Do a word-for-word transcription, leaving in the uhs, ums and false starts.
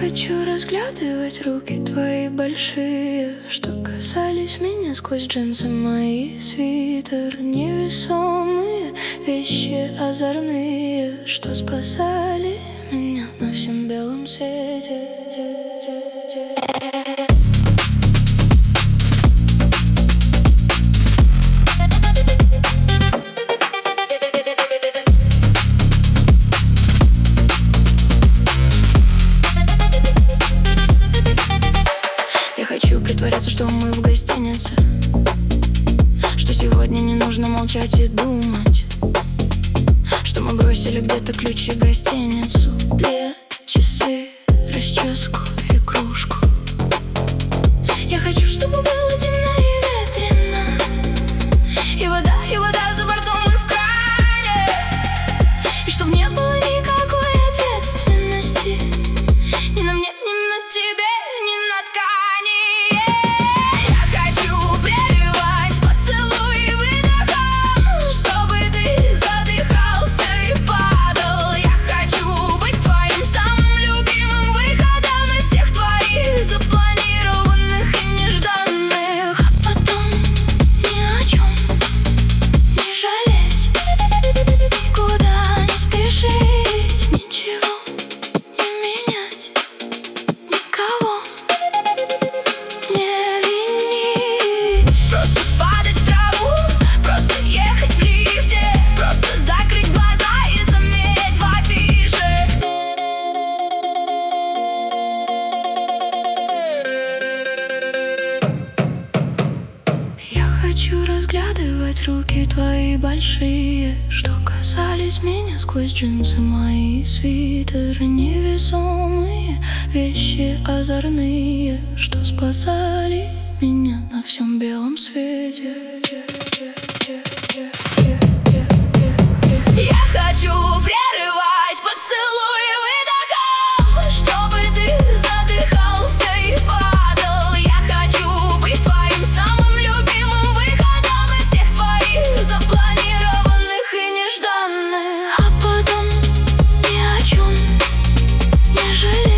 хочу разглядывать руки твои большие, что касались меня сквозь джинсы мои. Свитер, невесомые вещи озорные, что спасали меня на всем белом свете. Я хочу притворяться, что мы в гостинице, что сегодня не нужно молчать и думать, что мы бросили где-то ключи в гостиницу, плед, часы, расческу и кружку. Я хочу, чтобы было темно и ветрено, и вода, и вода за бортом и в кране, и чтоб не было никакой ответственности ни на мне, ни на тебе, ни на ткани. Я хочу прерывать поцелуи выдохом, чтобы ты задыхался и падал. Я хочу быть твоим самым любимым выходом из всех твоих запланированных и нежданных, а потом ни о чем не жалеть, никуда не спешить, ничего не менять, никого не винить. Просто падать в траву, просто ехать в лифте, просто закрыть глаза и замереть в афише. Я хочу разглядывать руки твои большие, что касались меня сквозь джинсы мои. Свитер, невесомые вещи озорные, что спасали меня на всем белом свете. Я хочу прерывать поцелуи выдохом, чтобы ты задыхался и падал. Я хочу быть твоим самым любимым выходом из всех твоих запланированных и нежданных, а потом ни о чем не жалеть.